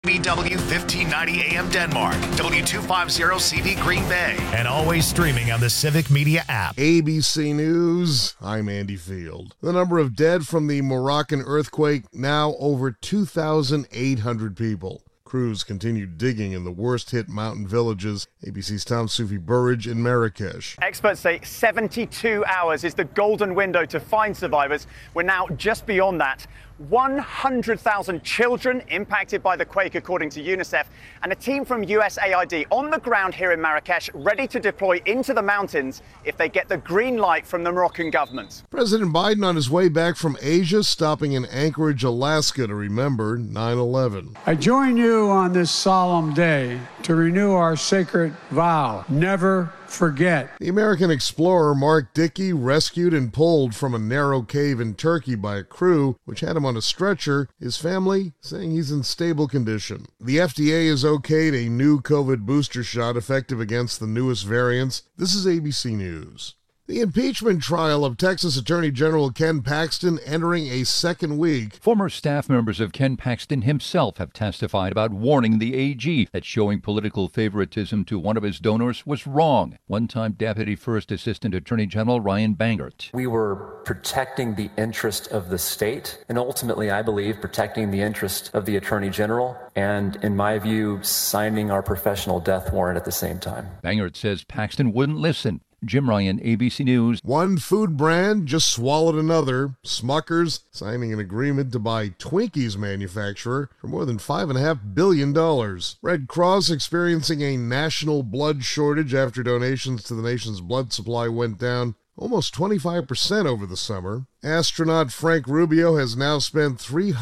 BW 1590 AM Denmark, W250CV Green Bay, and always streaming on the Civic Media app. ABC News, I'm Andy Field. The number of dead from the Moroccan earthquake, now over 2,800 people. Crews continue digging in the worst-hit mountain villages. ABC's Tom Sufi Burridge in Marrakesh. Experts say 72 hours is the golden window to find survivors. We're now just beyond that. 100,000 children impacted by the quake, according to UNICEF, and a team from USAID on the ground here in Marrakesh, ready to deploy into the mountains if they get the green light from the Moroccan government. President Biden on his way back from Asia, stopping in Anchorage, Alaska to remember 9/11. I join you on this solemn day to renew our sacred vow, never forget. The American explorer Mark Dickey, rescued and pulled from a narrow cave in Turkey by a crew which had him on a stretcher, his family saying he's in stable condition. The FDA has okayed a new COVID booster shot effective against the newest variants. This is ABC News. The impeachment trial of Texas Attorney General Ken Paxton entering a second week. Former staff members of Ken Paxton himself have testified about warning the AG that showing political favoritism to one of his donors was wrong. One-time Deputy First Assistant Attorney General Ryan Bangert. We were protecting the interest of the state and ultimately, I believe, protecting the interest of the Attorney General and, in my view, signing our professional death warrant at the same time. Bangert says Paxton wouldn't listen. Jim Ryan, ABC News. One food brand just swallowed another. Smucker's signing an agreement to buy Twinkies manufacturer for more than $5.5 billion. Red Cross experiencing a national blood shortage after donations to the nation's blood supply went down almost 25% over the summer. Astronaut Frank Rubio has now spent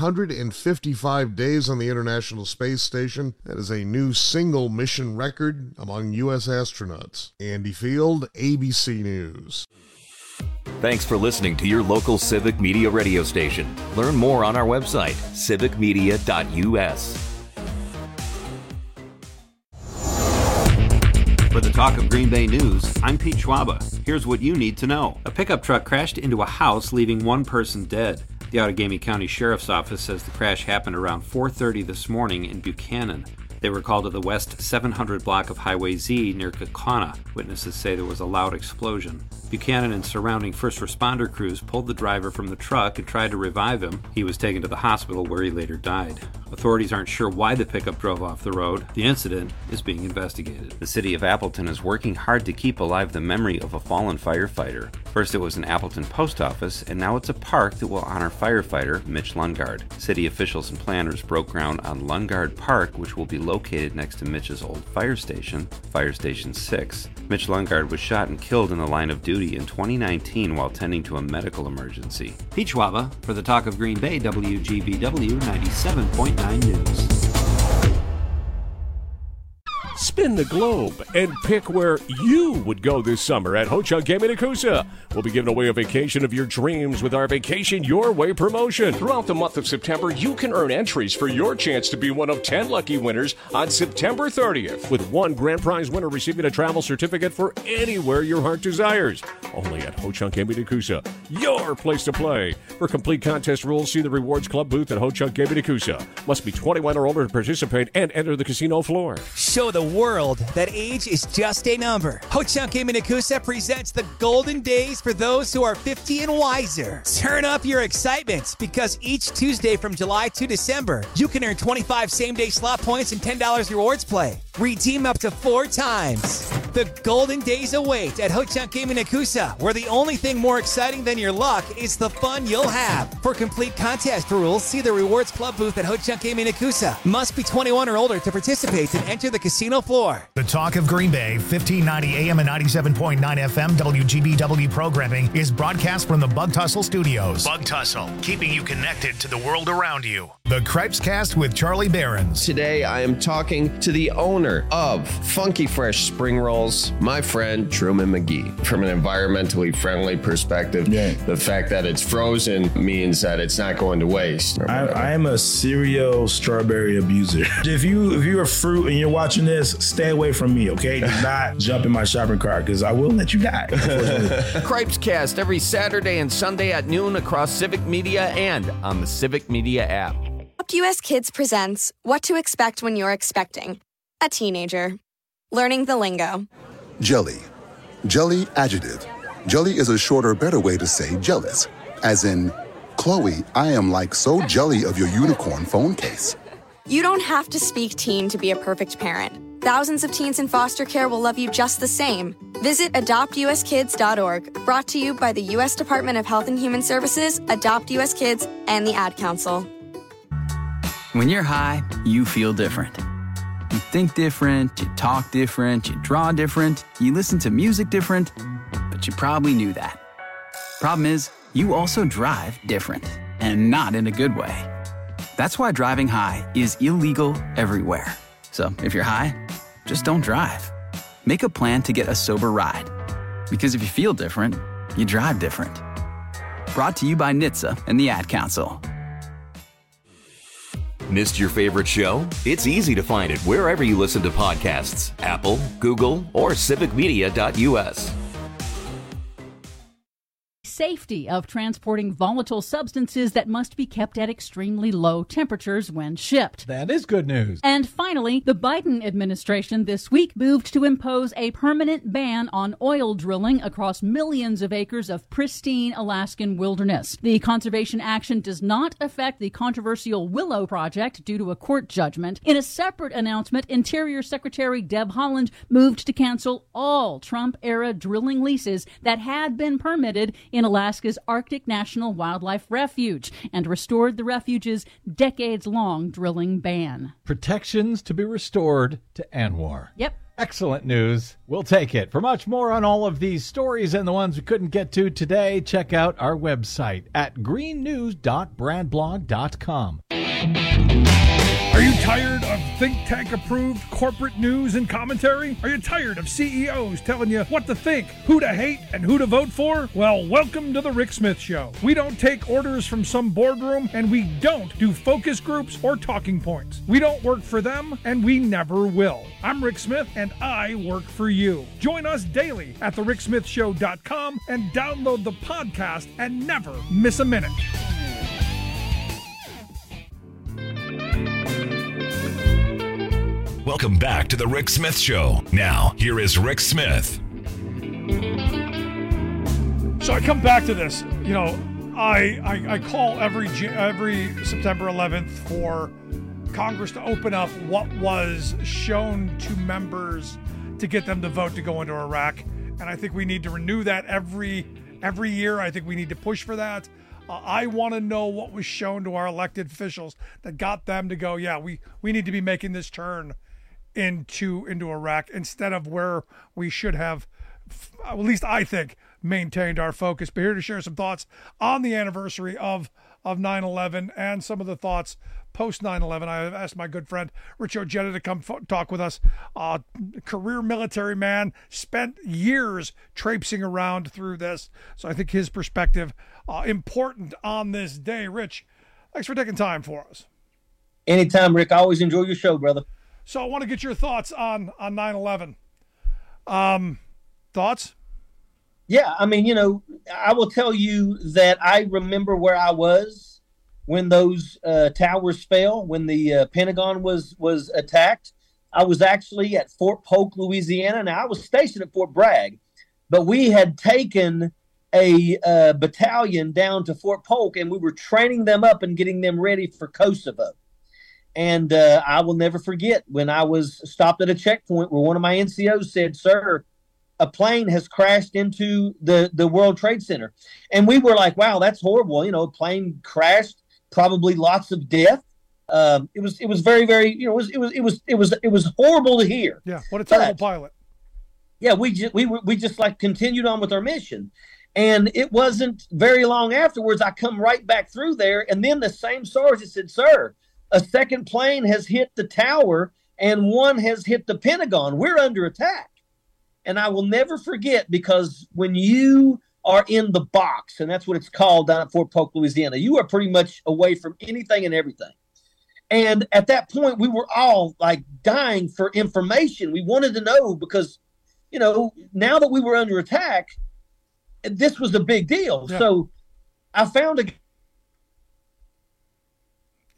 355 days on the International Space Station. That is a new single mission record among U.S. astronauts. Andy Field, ABC News. Thanks for listening to your local Civic Media radio station. Learn more on our website, civicmedia.us. For the Talk of Green Bay News, I'm Pete Schwaba. Here's what you need to know. A pickup truck crashed into a house, leaving one person dead. The Outagamie County Sheriff's Office says the crash happened around 4:30 this morning in Buchanan. They were called to the West 700 block of Highway Z near Kaukauna. Witnesses say there was a loud explosion. Buchanan and surrounding first responder crews pulled the driver from the truck and tried to revive him. He was taken to the hospital where he later died. Authorities aren't sure why the pickup drove off the road. The incident is being investigated. The city of Appleton is working hard to keep alive the memory of a fallen firefighter. First it was an Appleton post office, and now it's a park that will honor firefighter Mitch Lungard. City officials and planners broke ground on Lungard Park, which will be located next to Mitch's old fire station, Fire Station 6. Mitch Lungard was shot and killed in the line of duty in 2019 while tending to a medical emergency. Pete Schwaba for the Talk of Green Bay, WGBW 97.9 News. Spin the globe and pick where you would go this summer at Ho-Chunk Gaming Nakusa. We'll be giving away a vacation of your dreams with our Vacation Your Way promotion. Throughout the month of September, you can earn entries for your chance to be one of 10 lucky winners on September 30th, with one grand prize winner receiving a travel certificate for anywhere your heart desires. Only at Ho-Chunk Gaming Nakusa, your place to play. For complete contest rules, see the Rewards Club booth at Ho-Chunk Gaming Nakusa. Must be 21 or older to participate and enter the casino floor. Show the world that age is just a number. Ho-Chunk Gaming Nakusa presents the golden days for those who are 50 and wiser. Turn up your excitement because each Tuesday from July to December, you can earn 25 same-day slot points and $10 rewards play. Redeem up to 4 times. The golden days await at Ho-Chunk Gaming Nakusa, where the only thing more exciting than your luck is the fun you'll have. For complete contest rules, see the Rewards Club booth at Ho-Chunk Gaming Nakusa. Must be 21 or older to participate and enter the casino floor. The Talk of Green Bay, 1590 AM and 97.9 FM WGBW programming is broadcast from the Bug Tussle Studios. Bug Tussle, keeping you connected to the world around you. The Cripes Cast with Charlie Behrens. Today I am talking to the owner of Funky Fresh Spring Rolls, my friend Truman McGee. From an environmentally friendly perspective, the fact that it's frozen means that it's not going to waste. I am a serial strawberry abuser. If you're a fruit and you're watching this, stay away from me, okay? Do not jump in my shopping cart because I will let you die. Cripes Cast every Saturday and Sunday at noon across Civic Media and on the Civic Media app. Adopt US Kids presents What to Expect When You're Expecting a Teenager. Learning the lingo. Jelly. Jelly adjective. Jelly is a shorter, better way to say jealous. As in, Chloe, I am like so jelly of your unicorn phone case. You don't have to speak teen to be a perfect parent. Thousands of teens in foster care will love you just the same. Visit adoptuskids.org, brought to you by the U.S. Department of Health and Human Services, Adopt U.S. Kids, and the Ad Council. When you're high, you feel different. You think different, you talk different, you draw different, you listen to music different, but you probably knew that. Problem is, you also drive different, and not in a good way. That's why driving high is illegal everywhere. So if you're high, just don't drive. Make a plan to get a sober ride. Because if you feel different, you drive different. Brought to you by NHTSA and the Ad Council. Missed your favorite show? It's easy to find it wherever you listen to podcasts. Apple, Google, or civicmedia.us. Safety of transporting volatile substances that must be kept at extremely low temperatures when shipped. That is good news. And finally, the Biden administration this week moved to impose a permanent ban on oil drilling across millions of acres of pristine Alaskan wilderness. The conservation action does not affect the controversial Willow Project due to a court judgment. In a separate announcement, Interior Secretary Deb Haaland moved to cancel all Trump-era drilling leases that had been permitted in Alaska's Arctic National Wildlife Refuge and restored the refuge's decades-long drilling ban. Protections to be restored to ANWR. Yep. Excellent news. We'll take it. For much more on all of these stories and the ones we couldn't get to today, check out our website at greennews.brandblog.com. Are you tired of think tank approved corporate news and commentary? Are you tired of CEOs telling you what to think, who to hate, and who to vote for? Well, welcome to the Rick Smith Show. We don't take orders from some boardroom, and we don't do focus groups or talking points. We don't work for them, and we never will. I'm Rick Smith, and I work for you. Join us daily at thericksmithshow.com and download the podcast and never miss a minute. Welcome back to the Rick Smith Show. Now, here is Rick Smith. So I come back to this. You know, I call every September 11th for Congress to open up what was shown to members to get them to vote to go into Iraq. And I think we need to renew that every year. I think we need to push for that. I want to know what was shown to our elected officials that got them to go, yeah, we need to be making this turn into Iraq instead of where we should have, at least I think, maintained our focus. But here to share some thoughts on the anniversary of 9/11 and some of the thoughts post 9/11. I asked my good friend Rich Ojeda to come talk with us. Career military man, spent years traipsing around through this. So I think his perspective important on this day. Rich, thanks for taking time for us. Anytime, Rick. I always enjoy your show, brother. So I want to get your thoughts on 9/11. Thoughts? Yeah, I mean, you know, I will tell you that I remember where I was when those towers fell, when the Pentagon was attacked. I was actually at Fort Polk, Louisiana. Now, I was stationed at Fort Bragg, but we had taken a battalion down to Fort Polk, and we were training them up and getting them ready for Kosovo. And I will never forget when I was stopped at a checkpoint where one of my NCOs said, "Sir, a plane has crashed into the World Trade Center." And we were like, wow, that's horrible. You know, a plane crashed, probably lots of death. It was very, very, you know, it was horrible to hear. Yeah. What a terrible pilot. Yeah. We just like continued on with our mission. And it wasn't very long afterwards, I come right back through there. And then the same sergeant said, "Sir, a second plane has hit the tower and one has hit the Pentagon. We're under attack." And I will never forget, because when you are in the box, and that's what it's called down at Fort Polk, Louisiana, you are pretty much away from anything and everything. And at that point, we were all like dying for information. We wanted to know because, you know, now that we were under attack, this was a big deal. Yeah. So I found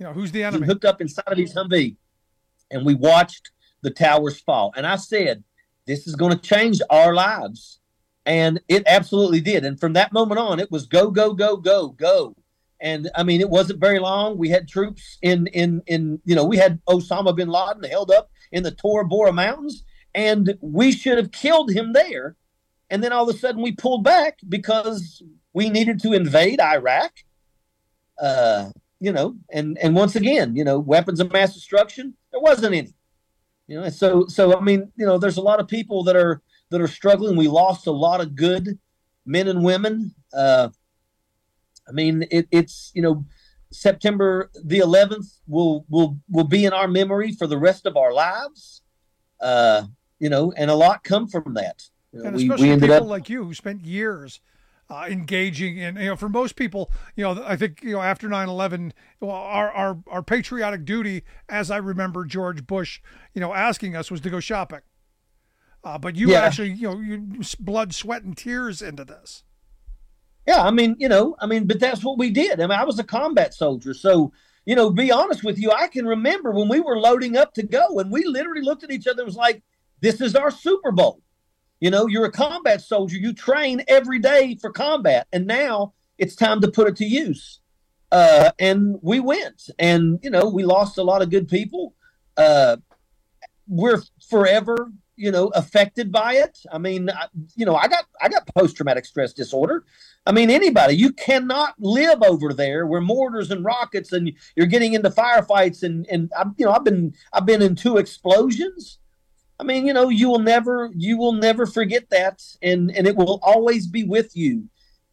who's the enemy? He hooked up inside of his Humvee, and we watched the towers fall. And I said, this is going to change our lives. And it absolutely did. And from that moment on, it was go, go, go, go, go. And I mean, it wasn't very long. We had troops we had Osama bin Laden held up in the Tora Bora Mountains, and we should have killed him there. And then all of a sudden we pulled back because we needed to invade Iraq. And once again, weapons of mass destruction, there wasn't any. So I mean, there's a lot of people that are struggling. We lost a lot of good men and women. I mean, it's September the 11th will be in our memory for the rest of our lives. And a lot come from that. And especially people like you who spent years engaging in, for most people, I think, after 9/11, our patriotic duty, as I remember George Bush, asking us, was to go shopping. But you actually, you blood, sweat, and tears into this. Yeah, but that's what we did. I mean, I was a combat soldier. So, be honest with you, I can remember when we were loading up to go, and we literally looked at each other and was like, this is our Super Bowl. You're a combat soldier. You train every day for combat, and now it's time to put it to use. And we went, and, we lost a lot of good people. We're forever affected by it. I mean, I got post-traumatic stress disorder. I mean, anybody, you cannot live over there where mortars and rockets and you're getting into firefights and I've been in 2 explosions. I mean, you will never forget that. And it will always be with you.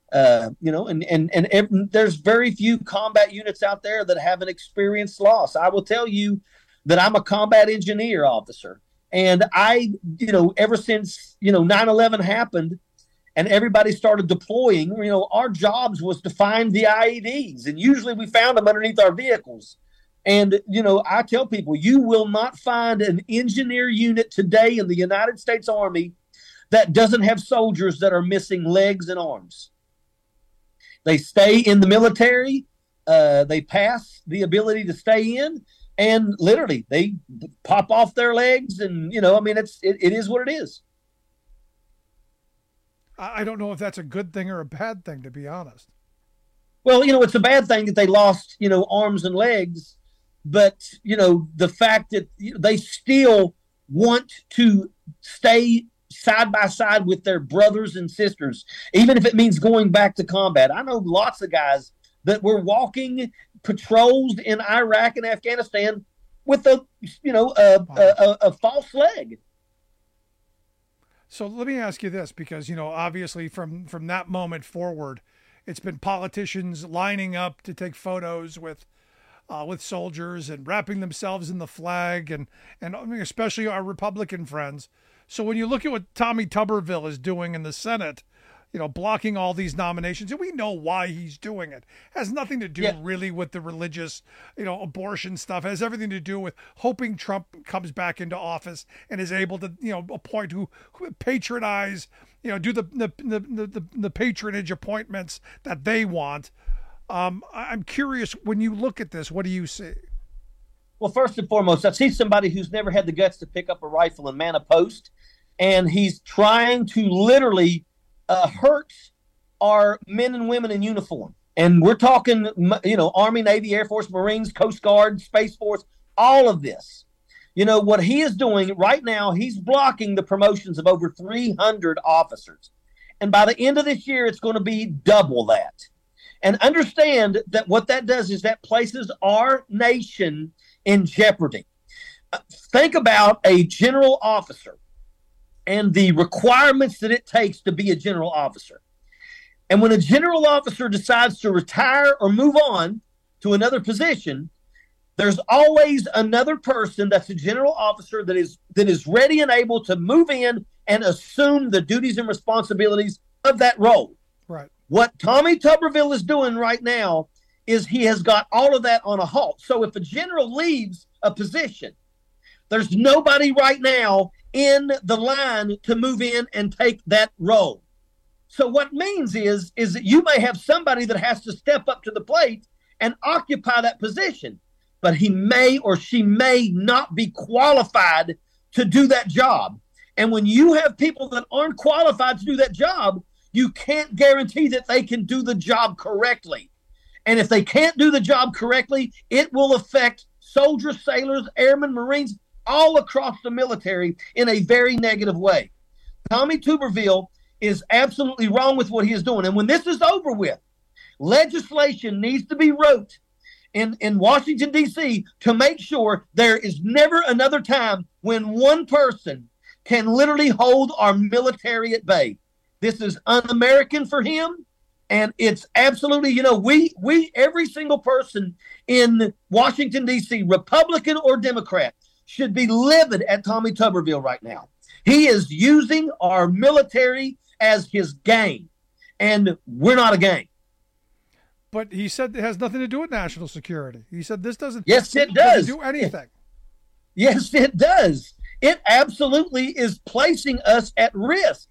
And there's very few combat units out there that haven't experienced loss. I will tell you that I'm a combat engineer officer. And I, ever since, 9/11 happened and everybody started deploying, our jobs was to find the IEDs. And usually we found them underneath our vehicles. And, I tell people, you will not find an engineer unit today in the United States Army that doesn't have soldiers that are missing legs and arms. They stay in the military. They pass the ability to stay in. And literally, they pop off their legs, and it is what it is. I don't know if that's a good thing or a bad thing, to be honest. Well, it's a bad thing that they lost, arms and legs, but the fact that they still want to stay side by side with their brothers and sisters, even if it means going back to combat. I know lots of guys that were walking patrols in Iraq and Afghanistan with a false leg. So let me ask you this, because, obviously from that moment forward, it's been politicians lining up to take photos with soldiers and wrapping themselves in the flag and especially our Republican friends. So when you look at what Tommy Tuberville is doing in the Senate, blocking all these nominations, and we know why he's doing it. Has nothing to do really with the religious, abortion stuff. It has everything to do with hoping Trump comes back into office and is able to, appoint who patronize, do the patronage appointments that they want. I'm curious, when you look at this, what do you see? Well, first and foremost, I see somebody who's never had the guts to pick up a rifle and man a post, and he's trying to literally hurt our men and women in uniform. And we're talking, Army, Navy, Air Force, Marines, Coast Guard, Space Force, all of this. What he is doing right now, he's blocking the promotions of over 300 officers. And by the end of this year, it's going to be double that. And understand that what that does is that places our nation in jeopardy. Think about a general officer and the requirements that it takes to be a general officer. And when a general officer decides to retire or move on to another position, there's always another person that's a general officer that is ready and able to move in and assume the duties and responsibilities of that role. Right. What Tommy Tuberville is doing right now is he has got all of that on a halt. So if a general leaves a position, there's nobody right now in the line to move in and take that role. So what it means is that you may have somebody that has to step up to the plate and occupy that position. but he may or she may not be qualified to do that job. And when you have people that aren't qualified to do that job, you can't guarantee that they can do the job correctly. And if they can't do the job correctly, it will affect soldiers, sailors, airmen, Marines, all across the military in a very negative way. Tommy Tuberville is absolutely wrong with what he is doing. And when this is over with, legislation needs to be wrote in Washington, D.C. to make sure there is never another time when one person can literally hold our military at bay. This is un-American for him, and it's absolutely, we every single person in Washington, D.C., Republican or Democrat, should be livid at Tommy Tuberville right now. He is using our military as his game, and we're not a game. But he said it has nothing to do with national security. He said this doesn't. Yes, it does. Do anything. Yes, it does. It absolutely is placing us at risk.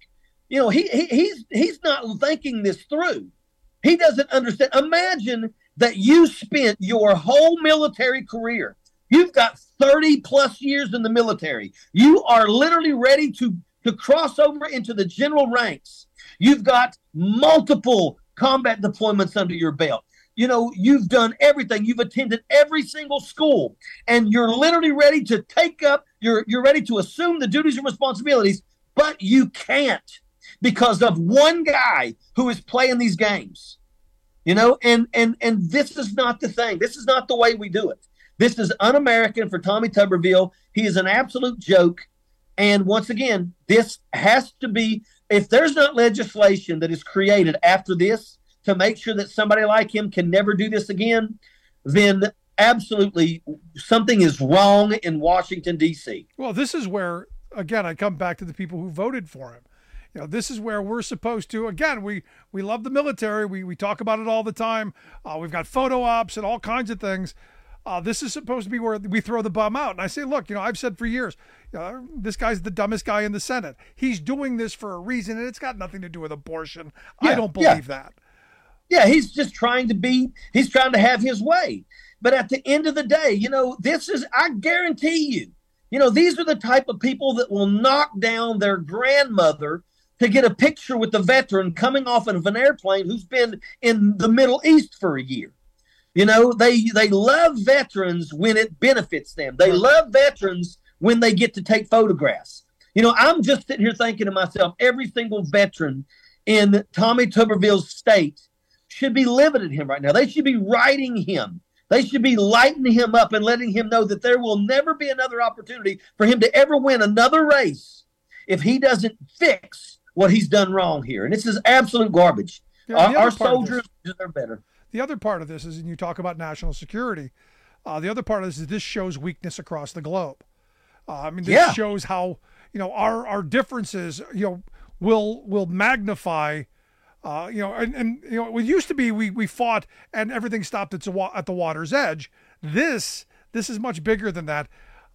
He's not thinking this through. He doesn't understand. Imagine that you spent your whole military career. You've got 30 plus years in the military. You are literally ready to cross over into the general ranks. You've got multiple combat deployments under your belt. You've done everything. You've attended every single school, and you're literally ready to take up, you're ready to assume the duties and responsibilities, but you can't because of one guy who is playing these games. And this is not the thing. This is not the way we do it. This is un-American for Tommy Tuberville. He is an absolute joke. And once again, this has to be, if there's not legislation that is created after this to make sure that somebody like him can never do this again, then absolutely something is wrong in Washington, D.C. Well, this is where, again, I come back to the people who voted for him. This is where we're supposed to, again, we love the military. We talk about it all the time. We've got photo ops and all kinds of things. This is supposed to be where we throw the bum out. And I say, look, I've said for years, this guy's the dumbest guy in the Senate. He's doing this for a reason, and it's got nothing to do with abortion. I don't believe that. Yeah, he's just trying to have his way. But at the end of the day, I guarantee you, these are the type of people that will knock down their grandmother to get a picture with the veteran coming off of an airplane who's been in the Middle East for a year. They love veterans when it benefits them. They love veterans when they get to take photographs. I'm just sitting here thinking to myself, every single veteran in Tommy Tuberville's state should be livid at him right now. They should be writing him. They should be lighting him up and letting him know that there will never be another opportunity for him to ever win another race if he doesn't fix what he's done wrong here. And this is absolute garbage. Our soldiers deserve better. The other part of this is, and you talk about national security, the other part of this is this shows weakness across the globe. This shows how, our differences, will magnify, it used to be we fought and everything stopped at the water's edge. This is much bigger than that.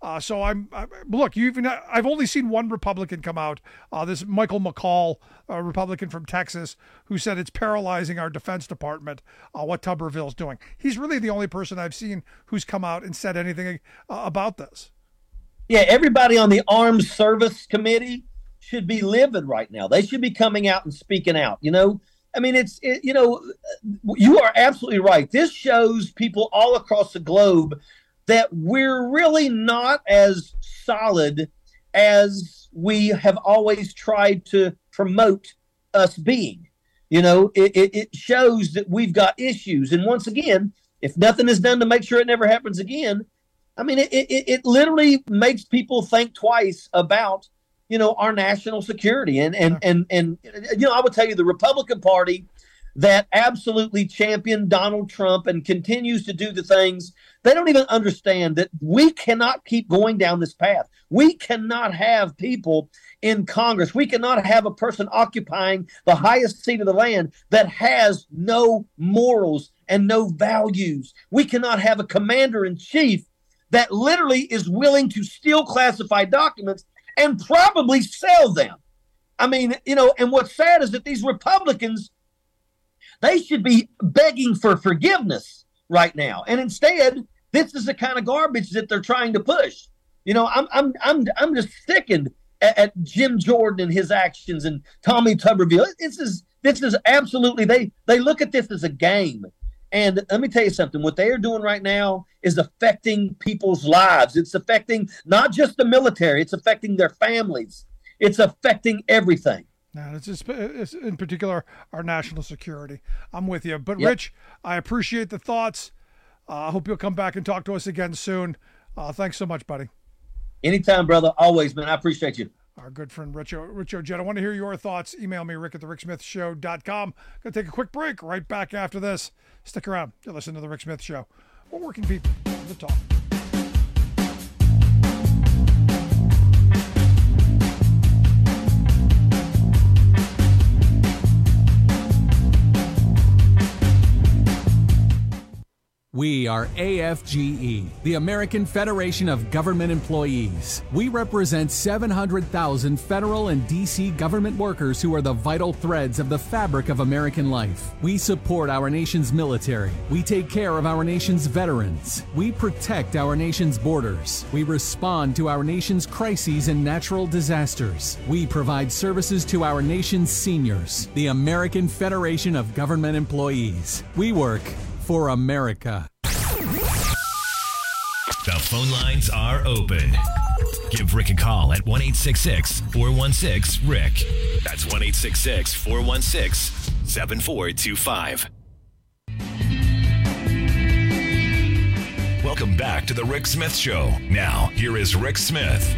I've only seen one Republican come out, this Michael McCall, a Republican from Texas, who said it's paralyzing our Defense Department, what Tuberville's doing. He's really the only person I've seen who's come out and said anything about this. Yeah, everybody on the Armed Service Committee should be livid right now. They should be coming out and speaking out. You are absolutely right. This shows people all across the globe that we're really not as solid as we have always tried to promote us being. It shows that we've got issues. And once again, if nothing is done to make sure it never happens again, it literally makes people think twice about, our national security. And I would tell you the Republican Party that absolutely championed Donald Trump and continues to do the things, they don't even understand that we cannot keep going down this path. We cannot have people in Congress. We cannot have a person occupying the highest seat of the land that has no morals and no values. We cannot have a commander-in-chief that literally is willing to steal classified documents and probably sell them. And what's sad is that these Republicans, they should be begging for forgiveness right now. And instead, This is the kind of garbage that they're trying to push. You know, I'm just sickened at Jim Jordan and his actions and Tommy Tuberville. This is absolutely, they look at this as a game. And let me tell you something, what they are doing right now is affecting people's lives. It's affecting not just the military, it's affecting their families. It's affecting everything. No, it's in particular our national security. I'm with you. But, yep. Rich, I appreciate the thoughts. I hope you'll come back and talk to us again soon. Thanks so much, buddy. Anytime, brother. Always, man. I appreciate you. Our good friend Rich Ojeda. I want to hear your thoughts. Email me, rick@thericksmithshow.com. Going to take a quick break. Right back after this. Stick around. You're listening to The Rick Smith Show. We're working people. The talk. We are AFGE, the American Federation of Government Employees. We represent 700,000 federal and D.C. government workers who are the vital threads of the fabric of American life. We support our nation's military. We take care of our nation's veterans. We protect our nation's borders. We respond to our nation's crises and natural disasters. We provide services to our nation's seniors. The American Federation of Government Employees. We work for America. The phone lines are open. Give Rick a call at 1-866-416-RICK. That's 1-866-416-7425. Welcome back to the Rick Smith Show. Now, here is Rick Smith.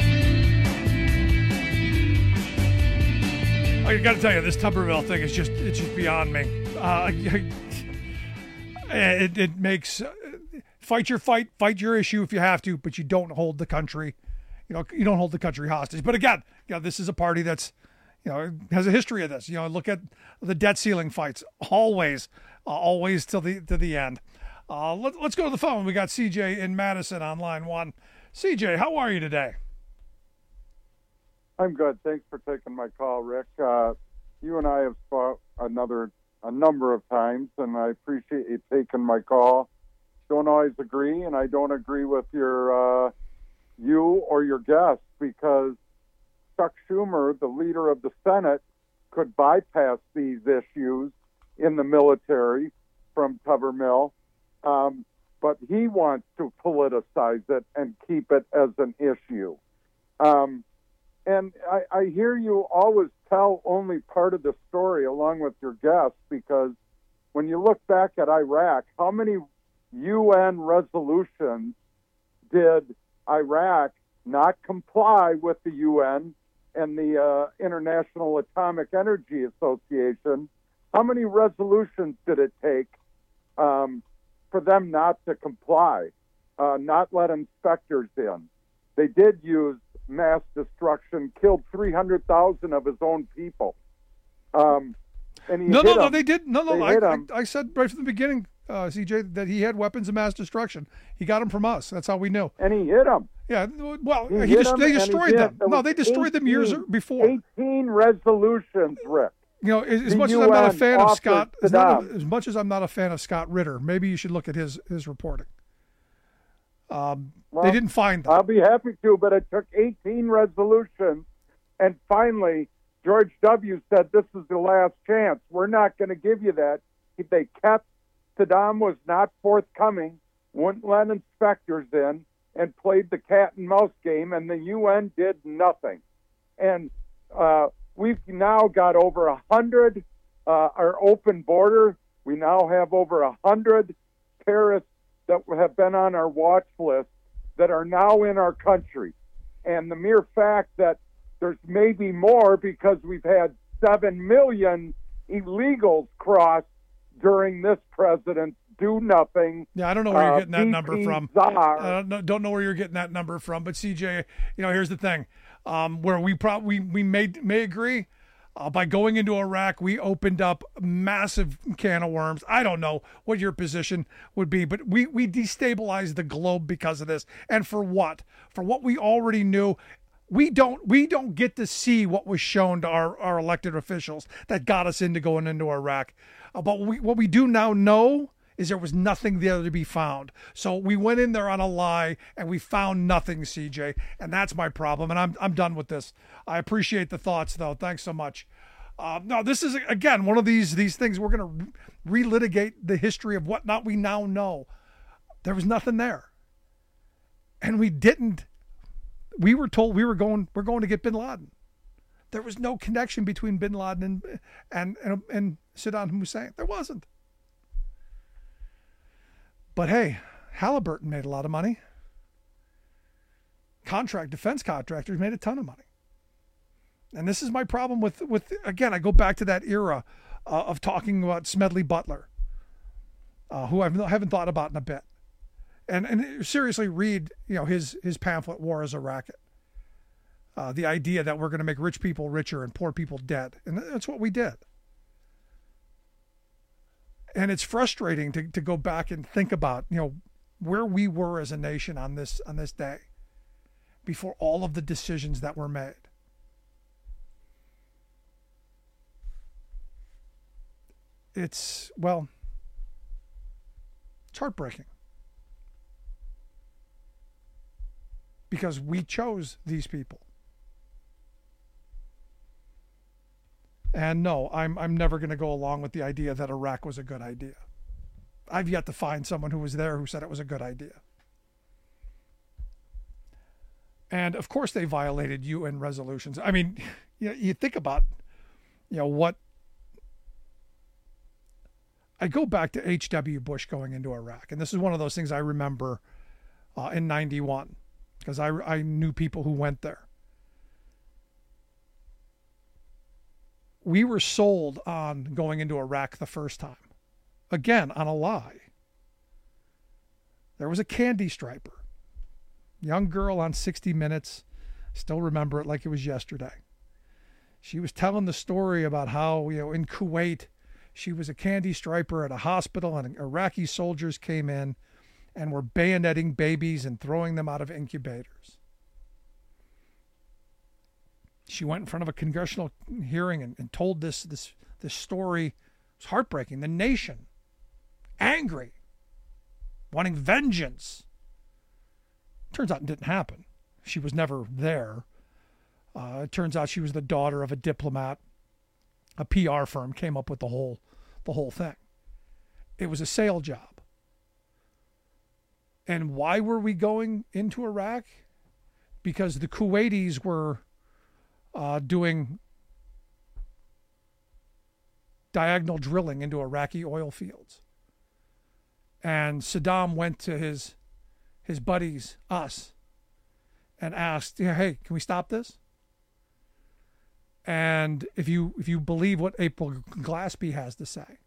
I got to tell you, this Tuberville thing is just beyond me. It makes fight your issue if you have to, but you don't hold the country, you don't hold the country hostage. But again, this is a party that's, has a history of this. Look at the debt ceiling fights, always till the end. Let's go to the phone. We got CJ in Madison on line one. CJ, how are you today? I'm good. Thanks for taking my call, Rick. You and I have fought a number of times, and I appreciate you taking my call. Don't always agree, and I don't agree with you or your guests, because Chuck Schumer, the leader of the Senate, could bypass these issues in the military from Tuberville, but he wants to politicize it and keep it as an issue. And I hear you always tell only part of the story along with your guests, because when you look back at Iraq, how many UN resolutions did Iraq not comply with the UN and the International Atomic Energy Association? How many resolutions did it take for them not to comply, not let inspectors in? They did use mass destruction, killed 300,000 of his own people. And he no, they did. No, I said right from the beginning, CJ, that he had weapons of mass destruction. He got them from us. That's how we knew. And he hit them. Yeah, well, they destroyed them. No, they destroyed them years before. 18 resolutions, Rick. As much as I'm not a fan of Scott, as much as I'm not a fan of Scott Ritter, maybe you should look at his reporting. They didn't find them. I'll be happy to, but it took 18 resolutions, and finally George W. said, this is the last chance. We're not going to give you that. They kept, Saddam was not forthcoming, wouldn't let inspectors in, and played the cat and mouse game, and the UN did nothing. And we've now got over 100, our open border. We now have over 100 terrorists that have been on our watch list that are now in our country. And the mere fact that there's maybe more, because we've had 7 million illegals cross during this president's do nothing. Yeah, I don't know where you're getting that number from. I don't know where you're getting that number from. But CJ, here's the thing, where we may agree. By going into Iraq, we opened up a massive can of worms. I don't know what your position would be, but we destabilized the globe because of this. And for what? For what we already knew. We don't get to see what was shown to our elected officials that got us into going into Iraq. But what we do now know is there was nothing there to be found. So we went in there on a lie and we found nothing, CJ. And that's my problem. And I'm done with this. I appreciate the thoughts, though. Thanks so much. No, this is, again, one of these things we're going to relitigate the history of whatnot we now know. There was nothing there. And we didn't. We were told we're going to get bin Laden. There was no connection between bin Laden and Saddam Hussein. There wasn't. But hey, Halliburton made a lot of money. Defense contractors made a ton of money. And this is my problem with again, I go back to that era of talking about Smedley Butler, who I haven't thought about in a bit. And seriously read, his pamphlet, War is a Racket. The idea that we're going to make rich people richer and poor people dead. And that's what we did. And it's frustrating to go back and think about, where we were as a nation on this day before all of the decisions that were made. It's heartbreaking. Because we chose these people. And no, I'm never going to go along with the idea that Iraq was a good idea. I've yet to find someone who was there who said it was a good idea. And of course they violated UN resolutions. I mean, you think about, what. I go back to H.W. Bush going into Iraq. And this is one of those things I remember in 91. Because I knew people who went there. We were sold on going into Iraq the first time. Again, on a lie. There was a candy striper. Young girl on 60 Minutes. Still remember it like it was yesterday. She was telling the story about how, in Kuwait, she was a candy striper at a hospital and Iraqi soldiers came in and were bayoneting babies and throwing them out of incubators. She went in front of a congressional hearing and told this story. It was heartbreaking. The nation, angry, wanting vengeance. Turns out it didn't happen. She was never there. It turns out she was the daughter of a diplomat. A PR firm came up with the whole thing. It was a sale job. And why were we going into Iraq? Because the Kuwaitis were doing diagonal drilling into Iraqi oil fields. And Saddam went to his buddies, us, and asked, hey, can we stop this? And if you believe what April Glaspie has to say,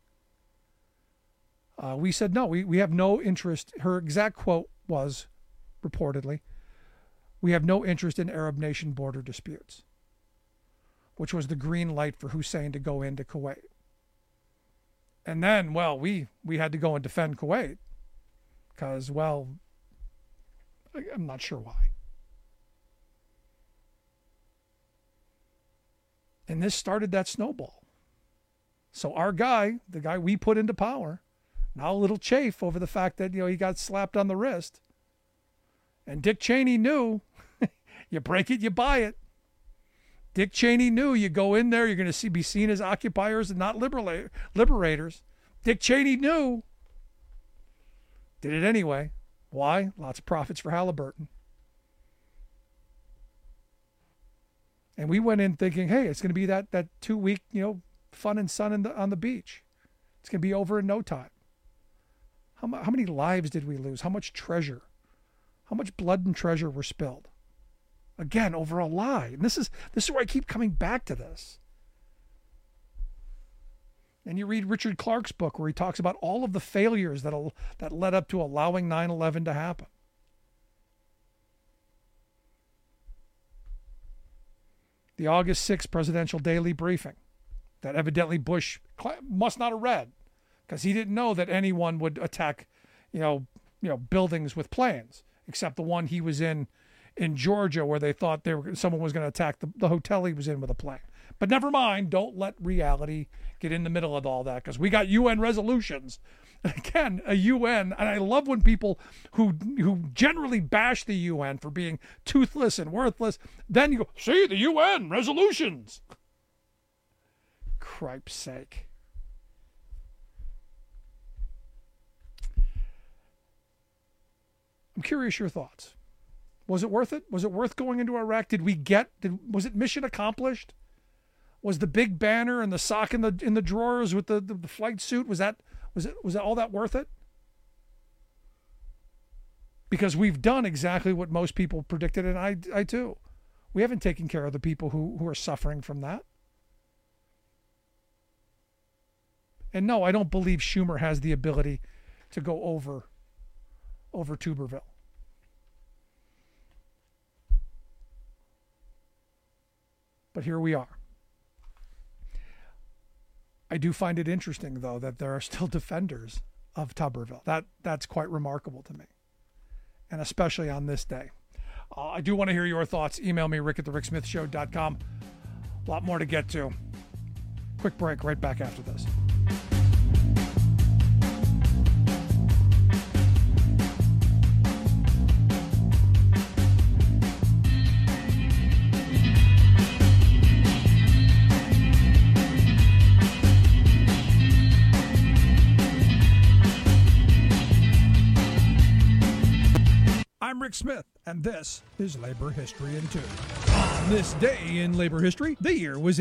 we said, no, we have no interest. Her exact quote was, reportedly, we have no interest in Arab nation border disputes, which was the green light for Hussein to go into Kuwait. And then, we had to go and defend Kuwait because, I'm not sure why. And this started that snowball. So our guy, the guy we put into power, now a little chafe over the fact that, he got slapped on the wrist. And Dick Cheney knew, you break it, you buy it. Dick Cheney knew you go in there, you're going to be seen as occupiers and not liberators. Dick Cheney knew. Did it anyway. Why? Lots of profits for Halliburton. And we went in thinking, hey, it's going to be that 2-week, fun and sun on the beach. It's going to be over in no time. How many lives did we lose? How much treasure? How much blood and treasure were spilled? Again, over a lie. And this is where I keep coming back to this. And you read Richard Clarke's book where he talks about all of the failures that led up to allowing 9/11 to happen. The August 6th presidential daily briefing that evidently Bush must not have read because he didn't know that anyone would attack, buildings with planes, except the one he was in Georgia where they thought someone was going to attack the hotel he was in with a plane. But never mind, don't let reality get in the middle of all that because we got UN resolutions Again, a UN, and I love when people who generally bash the UN for being toothless and worthless, then you go, see, the UN resolutions. Cripe's sake. I'm curious your thoughts. Was it worth it? Was it worth going into Iraq? Was it mission accomplished? Was the big banner and the sock in the drawers with the flight suit, was it all that worth it? Because we've done exactly what most people predicted, and I too. We haven't taken care of the people who are suffering from that. And no, I don't believe Schumer has the ability to go over Tuberville. But here we are. I do find it interesting, though, that there are still defenders of Tuberville. That's quite remarkable to me, and especially on this day. I do want to hear your thoughts. Email me, rick@thericksmithshow.com. A lot more to get to. Quick break, right back after this. I'm Rick Smith, and this is Labor History in 2. On this day in labor history, the year was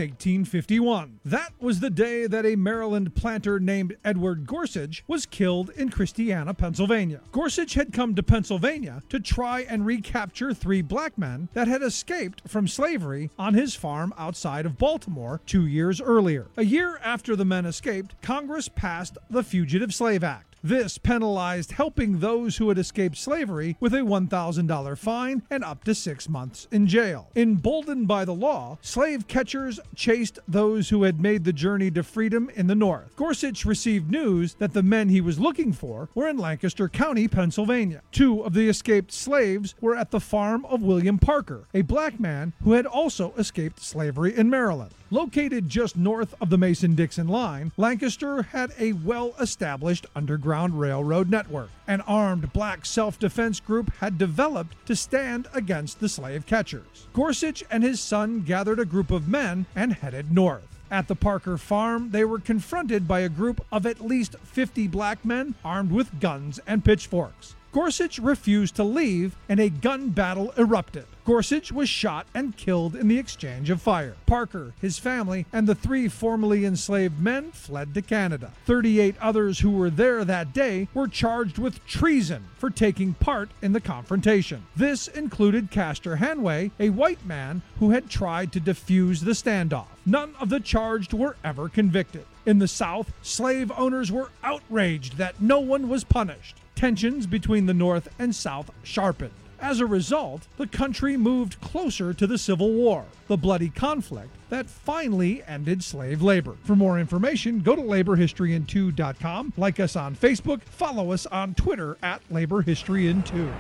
1851. That was the day that a Maryland planter named Edward Gorsuch was killed in Christiana, Pennsylvania. Gorsuch had come to Pennsylvania to try and recapture 3 black men that had escaped from slavery on his farm outside of Baltimore 2 years earlier. A year after the men escaped, Congress passed the Fugitive Slave Act. This penalized helping those who had escaped slavery with a $1,000 fine and up to 6 months in jail. Emboldened by the law, slave catchers chased those who had made the journey to freedom in the North. Gorsuch received news that the men he was looking for were in Lancaster County, Pennsylvania. 2 of the escaped slaves were at the farm of William Parker, a black man who had also escaped slavery in Maryland. Located just north of the Mason-Dixon line, Lancaster had a well-established underground railroad network. An armed black self-defense group had developed to stand against the slave catchers. Gorsuch and his son gathered a group of men and headed north. At the Parker farm, they were confronted by a group of at least 50 black men armed with guns and pitchforks. Gorsuch refused to leave, and a gun battle erupted. Gorsuch was shot and killed in the exchange of fire. Parker, his family, and the 3 formerly enslaved men fled to Canada. 38 others who were there that day were charged with treason for taking part in the confrontation. This included Castor Hanway, a white man who had tried to defuse the standoff. None of the charged were ever convicted. In the South, slave owners were outraged that no one was punished. Tensions between the North and South sharpened. As a result, the country moved closer to the Civil War, the bloody conflict that finally ended slave labor. For more information, go to laborhistoryin2.com, like us on Facebook, follow us on Twitter @laborhistoryin2.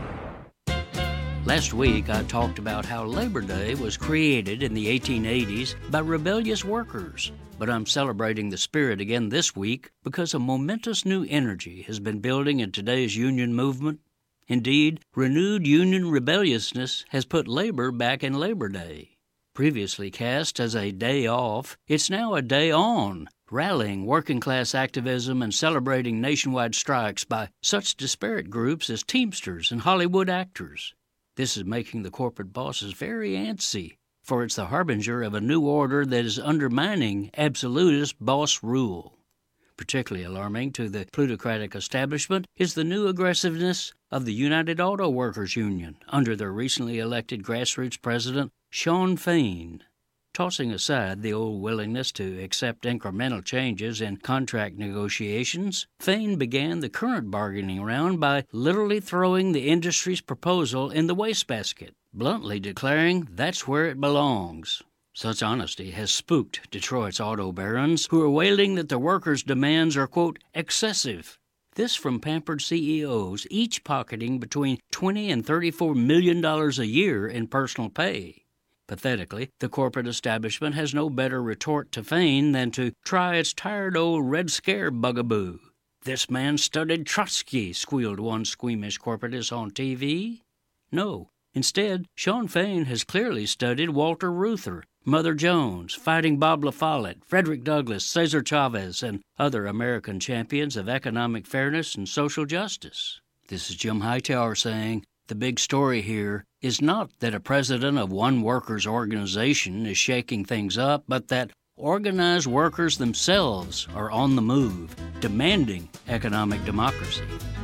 Last week, I talked about how Labor Day was created in the 1880s by rebellious workers. But I'm celebrating the spirit again this week because a momentous new energy has been building in today's union movement. Indeed, renewed union rebelliousness has put labor back in Labor Day. Previously cast as a day off, it's now a day on, rallying working-class activism and celebrating nationwide strikes by such disparate groups as Teamsters and Hollywood actors. This is making the corporate bosses very antsy, for it's the harbinger of a new order that is undermining absolutist boss rule. Particularly alarming to the plutocratic establishment is the new aggressiveness of the United Auto Workers Union under their recently elected grassroots president, Shawn Fain. Tossing aside the old willingness to accept incremental changes in contract negotiations, Fain began the current bargaining round by literally throwing the industry's proposal in the wastebasket, bluntly declaring that's where it belongs. Such honesty has spooked Detroit's auto barons, who are wailing that the workers' demands are, quote, excessive. This from pampered CEOs, each pocketing between $20 and $34 million a year in personal pay. Pathetically, the corporate establishment has no better retort to Fain than to try its tired old Red Scare bugaboo. This man studied Trotsky, squealed one squeamish corporatist on TV. No. Instead, Sean Fain has clearly studied Walter Reuther, Mother Jones, Fighting Bob La Follette, Frederick Douglass, Cesar Chavez, and other American champions of economic fairness and social justice. This is Jim Hightower saying, the big story here is not that a president of one workers' organization is shaking things up, but that organized workers themselves are on the move, demanding economic democracy.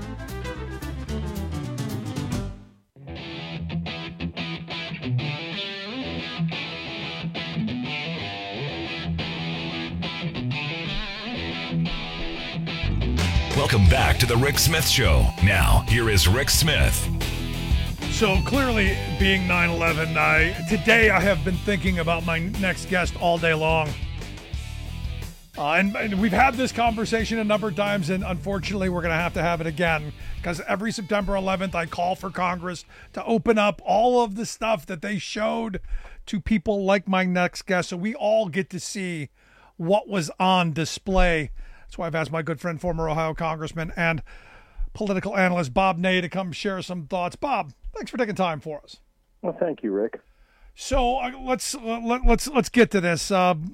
Welcome back to the Rick Smith Show. Now, here is Rick Smith. So clearly, being 9/11, today I have been thinking about my next guest all day long. And we've had this conversation a number of times, and unfortunately we're going to have it again, because every September 11th I call for Congress to open up all of the stuff that they showed to people like my next guest, so we all get to see what was on display. That's why I've asked my good friend, former Ohio Congressman and political analyst Bob Ney to come share some thoughts. Bob, thanks for taking time for us. Well, thank you, Rick. So let's get to this.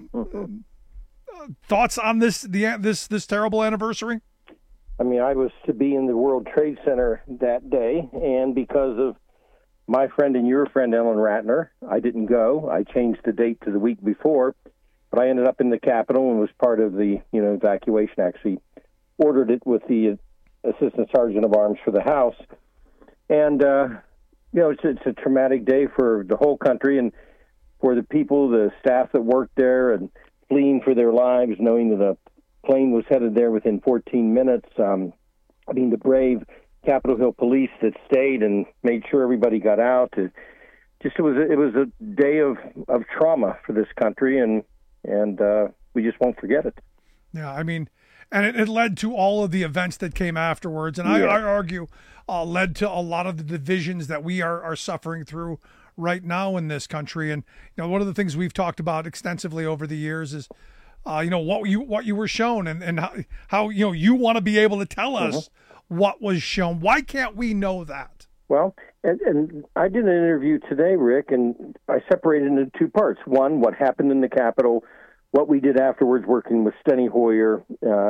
Thoughts on this terrible anniversary? I mean, I was to be in the World Trade Center that day, and because of my friend and your friend Ellen Ratner, I didn't go. I changed the date to the week before, but I ended up in the Capitol and was part of the evacuation. Actually, ordered it with the Assistant Sergeant of Arms for the House, and it's a traumatic day for the whole country and for the people, the staff that worked there, and fleeing for their lives, knowing that a plane was headed there within 14 minutes. The brave Capitol Hill police that stayed and made sure everybody got out. It was a day of trauma for this country, and we just won't forget it. Yeah, I mean, and it led to all of the events that came afterwards, and I argue led to a lot of the divisions that we are suffering through right now in this country. And one of the things we've talked about extensively over the years is what you were shown, and how you want to be able to tell us what was shown. Why can't we know that? Well, and I did an interview today, Rick, and I separated it into two parts. One, what happened in the Capitol, what we did afterwards, working with Steny Hoyer,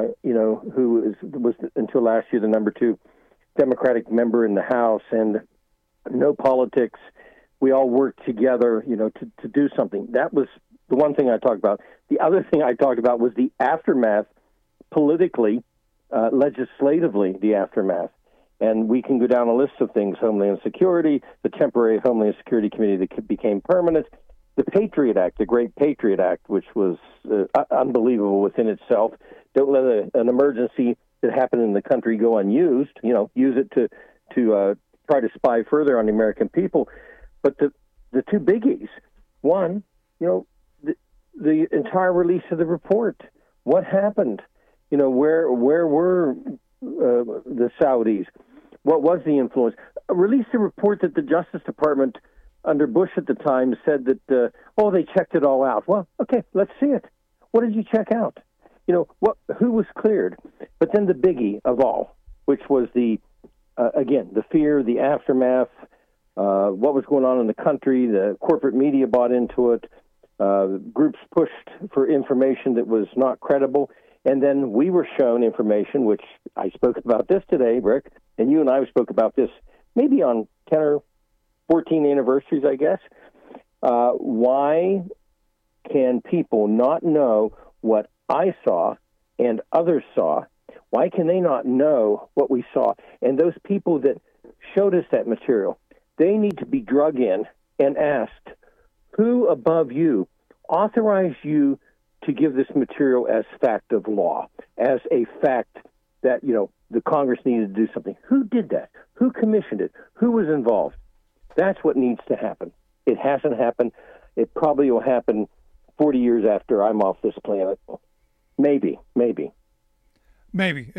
who was until last year the number 2 Democratic member in the House, and no politics. We all worked together, to do something. That was the one thing I talked about. The other thing I talked about was the aftermath, politically, legislatively, the aftermath. And we can go down a list of things: Homeland Security, the temporary Homeland Security Committee that became permanent, the Patriot Act, the Great Patriot Act, which was unbelievable within itself. Don't let an emergency that happened in the country go unused. Use it to try to spy further on the American people. But the two biggies, one, the entire release of the report. What happened? Where were the Saudis? What was the influence? Released a report that the Justice Department under Bush at the time said that, they checked it all out. Well, okay, let's see it. What did you check out? Who was cleared? But then the biggie of all, which was the fear, the aftermath, what was going on in the country. The corporate media bought into it. Groups pushed for information that was not credible. And then we were shown information, which I spoke about this today, Rick, and you and I spoke about this maybe on 10 or 14 anniversaries, I guess. Why can people not know what I saw and others saw? Why can they not know what we saw? And those people that showed us that material, they need to be drug in and asked, who above you authorized you to give this material as fact of law, as a fact that, the Congress needed to do something? Who did that? Who commissioned it? Who was involved? That's what needs to happen. It hasn't happened. It probably will happen 40 years after I'm off this planet. Maybe.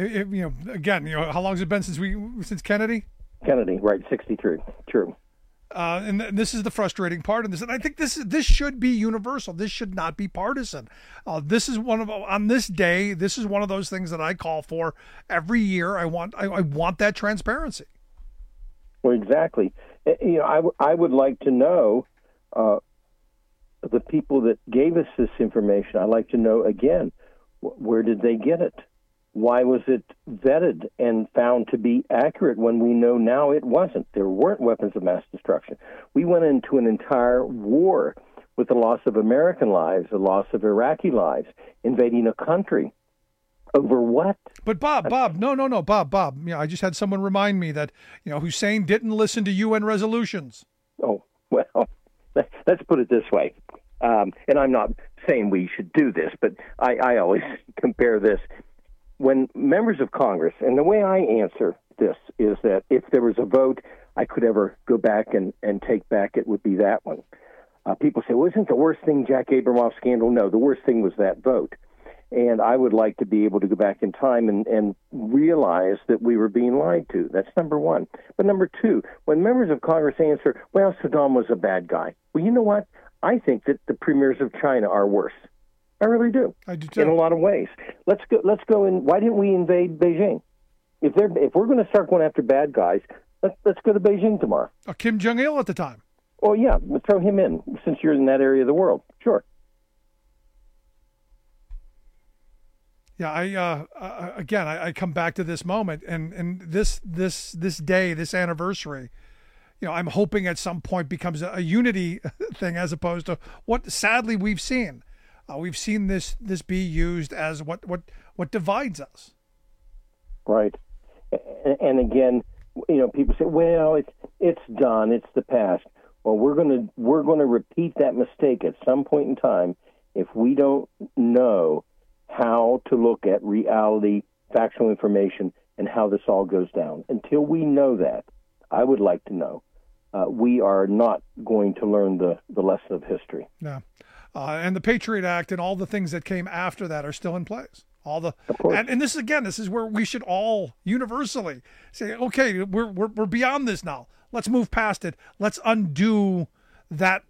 Again, how long has it been since Kennedy? Kennedy, right, 63. True. And this is the frustrating part of this. And I think this should be universal. This should not be partisan. This is on this day, this is one of those things that I call for every year. I want that transparency. Well, exactly. I would like to know the people that gave us this information. I'd like to know, again, where did they get it? Why was it vetted and found to be accurate when we know now it wasn't? There weren't weapons of mass destruction. We went into an entire war with the loss of American lives, the loss of Iraqi lives, invading a country. Over what? But Bob, no, Bob. I just had someone remind me that Hussein didn't listen to UN resolutions. Oh, well, let's put it this way. And I'm not saying we should do this, but I always compare this. When members of Congress, and the way I answer this is that if there was a vote I could ever go back and take back, it would be that one. People say, well, isn't the worst thing Jack Abramoff scandal? No, the worst thing was that vote. And I would like to be able to go back in time and realize that we were being lied to. That's number one. But number two, when members of Congress answer, well, Saddam was a bad guy. Well, you know what? I think that the premiers of China are worse. I really do. I do too. In a lot of ways. Let's go in. Why didn't we invade Beijing? If we're going to start going after bad guys, let's go to Beijing tomorrow. Kim Jong-il at the time. Oh yeah, let's throw him in since you're in that area of the world. Sure. Yeah, I come back to this moment and this day, this anniversary. I'm hoping at some point becomes a unity thing as opposed to what sadly we've seen. We've seen this be used as what divides us. Right. And again, people say, well, it's done. It's the past. Well, we're going to repeat that mistake at some point in time if we don't know how to look at reality, factual information, and how this all goes down. Until we know that, I would like to know, we are not going to learn the lesson of history. Yeah. And the Patriot Act and all the things that came after that are still in place. And this is where we should all universally say, okay, we're beyond this now. Let's move past it. Let's undo that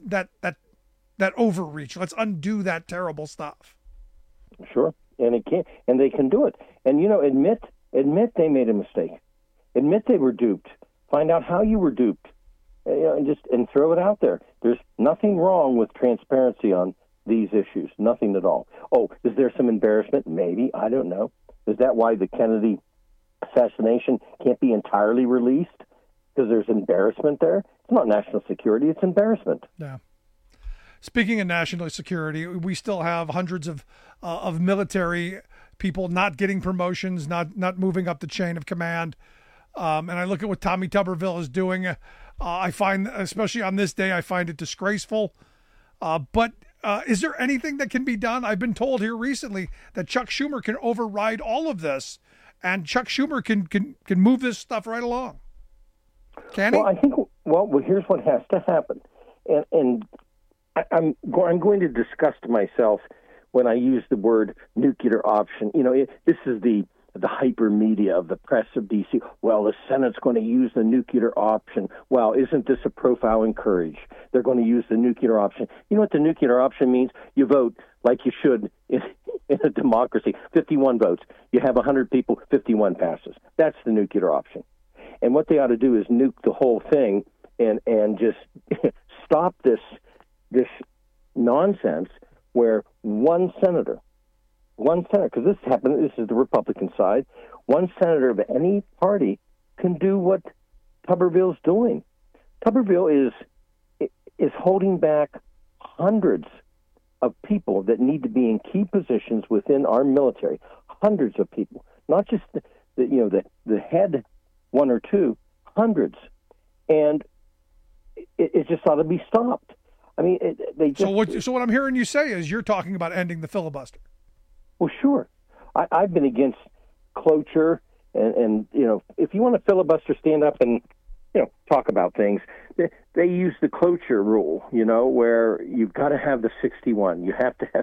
overreach. Let's undo that terrible stuff. Sure, and they can do it. And admit they made a mistake. Admit they were duped. Find out how you were duped. And throw it out there. There's nothing wrong with transparency on these issues. Nothing at all. Oh, is there some embarrassment? Maybe. I don't know. Is that why the Kennedy assassination can't be entirely released? Because there's embarrassment there? It's not national security. It's embarrassment. Yeah. Speaking of national security, we still have hundreds of military people not getting promotions, not moving up the chain of command. And I look at what Tommy Tuberville is doing. I find, especially on this day, I find it disgraceful. But is there anything that can be done? I've been told here recently that Chuck Schumer can override all of this, and Chuck Schumer can move this stuff right along. Can he? Well, I think. Well, here's what has to happen, and I'm going to disgust myself when I use the word nuclear option. This is the hyper media of the press of D.C. Well, the Senate's going to use the nuclear option. Well, isn't this a profile in courage? They're going to use the nuclear option. You know what the nuclear option means? You vote like you should in a democracy. 51 votes. You have 100 people, 51 passes. That's the nuclear option. And what they ought to do is nuke the whole thing and just stop this nonsense where one senator, because this happened, this is the Republican side, one senator of any party can do what Tuberville's doing. Tuberville is holding back hundreds of people that need to be in key positions within our military. Hundreds of people, not just the head one or two, hundreds, and it just ought to be stopped. I mean, So what I'm hearing you say is you're talking about ending the filibuster. Well, sure. I've been against cloture, and if you want to filibuster, stand up and talk about things. They use the cloture rule, where you've got to have the 61. You have to have,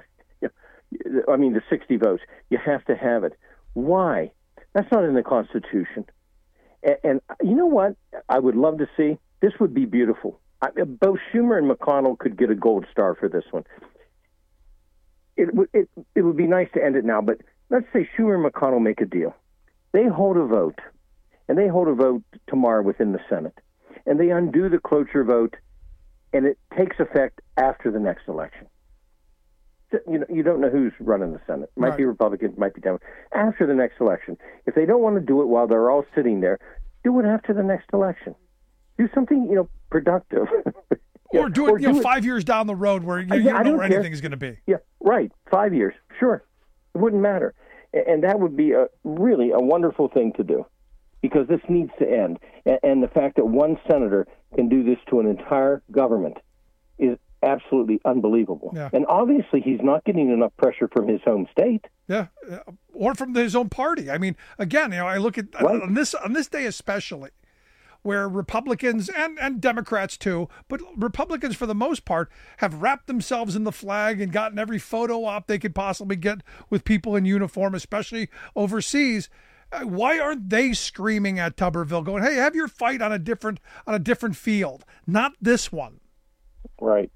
the 60 votes. You have to have it. Why? That's not in the Constitution. And you know what I would love to see? This would be beautiful. Both Schumer and McConnell could get a gold star for this one. It would be nice to end it now, but let's say Schumer and McConnell make a deal. They hold a vote, and they hold a vote tomorrow within the Senate, and they undo the cloture vote, and it takes effect after the next election. You don't know who's running the Senate. It might be Republicans, might be Democrats. After the next election, if they don't want to do it while they're all sitting there, do it after the next election. Do something, productive. Or do it, 5 years down the road where you don't know where anything's going to be. Yeah, right. 5 years, sure. It wouldn't matter. And that would be really a wonderful thing to do, because this needs to end. And the fact that one senator can do this to an entire government is absolutely unbelievable. Yeah. And obviously he's not getting enough pressure from his home state. Yeah, or from his own party. I mean, again, I look at on this day especially, where Republicans and Democrats too, but Republicans for the most part have wrapped themselves in the flag and gotten every photo op they could possibly get with people in uniform, especially overseas. Why aren't they screaming at Tuberville, going, "Hey, have your fight on a different field, not this one"? Right.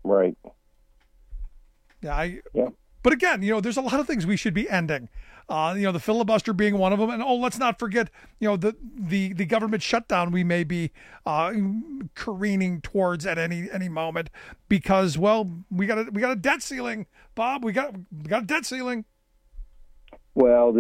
Yeah. But again, there's a lot of things we should be ending. The filibuster being one of them, and let's not forget, the government shutdown we may be careening towards at any moment, because we got a debt ceiling, Bob. We got a debt ceiling. Well,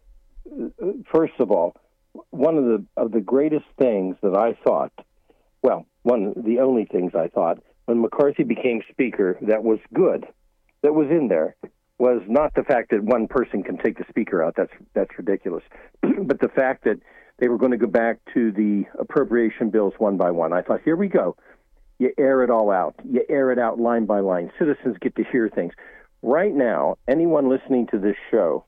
first of all, one of the greatest things that I thought, one of the only things I thought when McCarthy became Speaker that was good, that was in there, was not the fact that one person can take the Speaker out. That's ridiculous. But the fact that they were going to go back to the appropriation bills one by one. I thought, here we go. You air it all out. You air it out line by line. Citizens get to hear things. Right now, anyone listening to this show,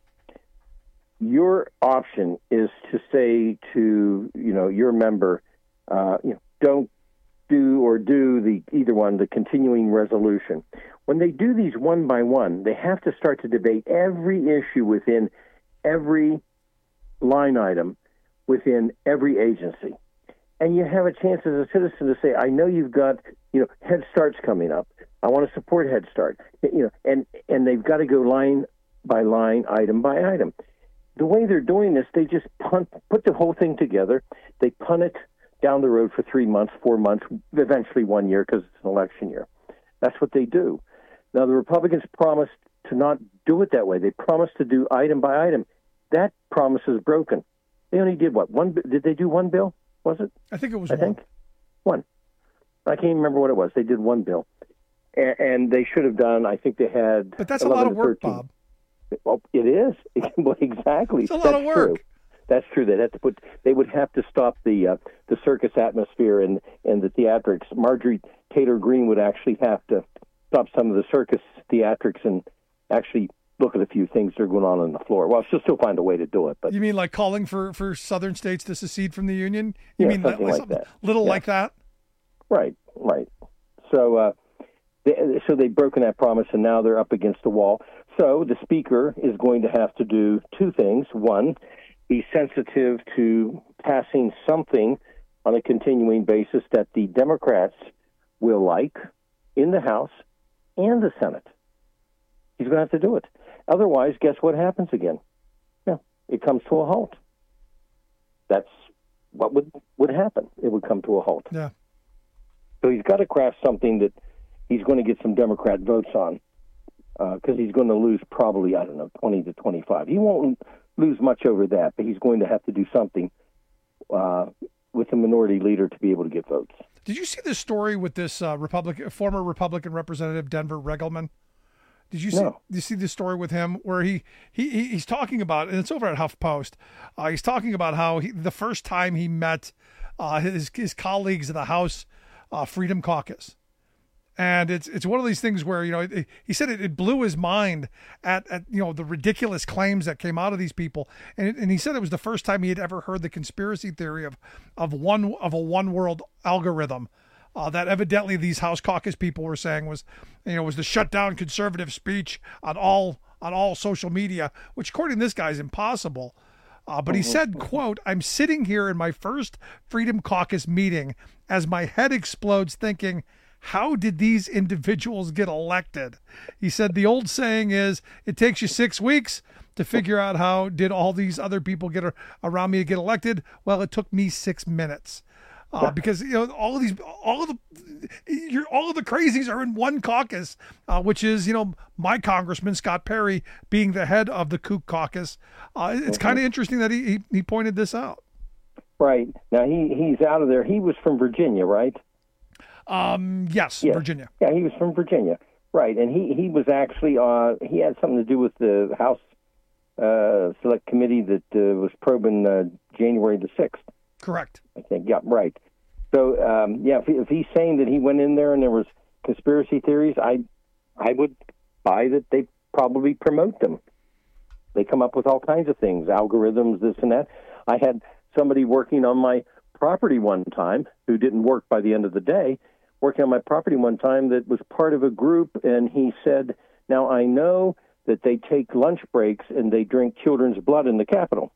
your option is to say to your member, don't do or do either one, the continuing resolution. When they do these one by one, they have to start to debate every issue within every line item within every agency. And you have a chance as a citizen to say, I know you've got, Head Start's coming up. I want to support Head Start. And they've got to go line by line, item by item. The way they're doing this, they just put the whole thing together. They punt it down the road for 3 months, 4 months, eventually 1 year because it's an election year. That's what they do. Now, the Republicans promised to not do it that way. They promised to do item by item. That promise is broken. They only did what? One? Did they do one bill? Was it? I think it was one. I can't even remember what it was. They did one bill. And they should have done, I think they had... But that's a lot of work, Bob. Well, it is. Well, exactly. It's a lot of work. True. That's true. They would have to stop the circus atmosphere and the theatrics. Marjorie Taylor Greene would actually have to stop some of the circus theatrics and actually look at a few things that are going on the floor. Well, she'll still find a way to do it. But you mean like calling for southern states to secede from the Union? You mean something like that? Like that? Right. So they've broken that promise, and now they're up against the wall. So the Speaker is going to have to do two things. One, be sensitive to passing something on a continuing basis that the Democrats will like in the House and the Senate. He's going to have to do it. Otherwise, guess what happens again? Yeah, it comes to a halt. That's what would happen. It would come to a halt. Yeah. So he's got to craft something that he's going to get some Democrat votes on, because he's going to lose probably, 20 to 25. He won't lose much over that, but he's going to have to do something with the minority leader to be able to get votes. Did you see this story with this former Republican Representative Denver Regelman? Did you see? No. Did you see the story with him where he's talking about, and it's over at HuffPost. He's talking about how the first time he met his colleagues in the House Freedom Caucus. And it's one of these things where, he said it blew his mind at the ridiculous claims that came out of these people. And he said it was the first time he had ever heard the conspiracy theory of a one world algorithm that evidently these House caucus people were saying was to shut down conservative speech on all social media, which according to this guy is impossible. But he said, quote, "I'm sitting here in my first Freedom Caucus meeting as my head explodes thinking, how did these individuals get elected?" He said the old saying is, it takes you 6 weeks to figure out how did all these other people get around me to get elected. Well, it took me 6 minutes. Because all of the crazies are in one caucus, which is my Congressman Scott Perry being the head of the Kook caucus. It's kind of interesting that he pointed this out. Right now he's out of there. He was from Virginia, right? Yes, Virginia. Yeah, he was from Virginia, right? And he was actually he had something to do with the House Select Committee that was probing January the 6th. Correct. I think, yeah, right. So, if he's saying that he went in there and there was conspiracy theories, I would buy that they probably promote them. They come up with all kinds of things, algorithms, this and that. I had somebody working on my property one time who didn't work by the end of the day, working on my property one time that was part of a group, and he said, "Now, I know that they take lunch breaks and they drink children's blood in the Capitol."